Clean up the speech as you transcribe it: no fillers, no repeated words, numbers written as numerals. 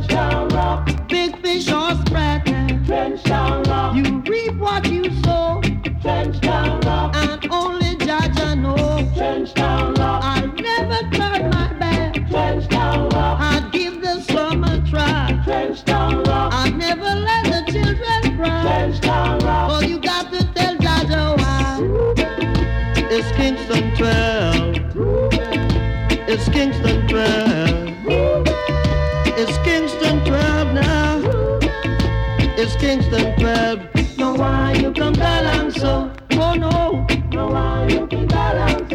Trenchtown Rock. Big fish or spread. Trenchtown Rock. You reap what you sow. Trenchtown Rock. And only Jaja know. Trenchtown Rock. I'll never turn my back. Trenchtown Rock. I'll give the summer try. Trenchtown Rock. I'll never let the children cry. Trenchtown Rock. Oh, you got to tell Jaja why. It's Kingston 12. It's Kingston 12. It's Kingston 12 now. It's Kingston 12. Know why you come down so? Oh no. Know why you come down